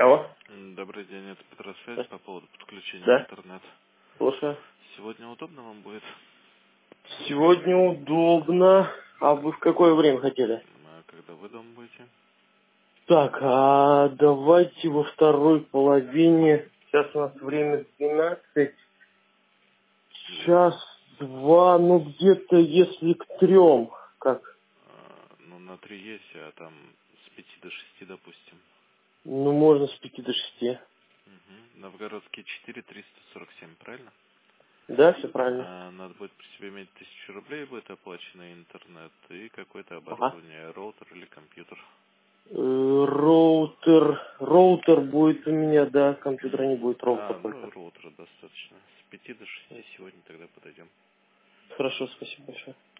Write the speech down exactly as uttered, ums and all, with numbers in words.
Алло. М, Добрый день, это Петросвязь по поводу подключения в Да, интернет. слушаю. Сегодня удобно вам будет? Сегодня удобно. А вы в какое время хотели? А когда вы дома будете? Так, а давайте во второй половине. Сейчас у нас время двенадцать. Час, два, ну где-то если к трем. Как? А, ну, на три есть, а там с пяти до шести, допустим. Ну, можно с пяти до шести. Угу. Новгородский четыре, триста сорок семь, правильно? Да, все правильно. А, надо будет при себе иметь тысячу рублей, будет оплаченный интернет и какое-то Ага. оборудование, роутер или компьютер. Э, Роутер. Роутер будет у меня, да. Компьютера не будет, роутер А, ну, только. роутера достаточно. С пяти до шести сегодня тогда подойдем. Хорошо, спасибо большое.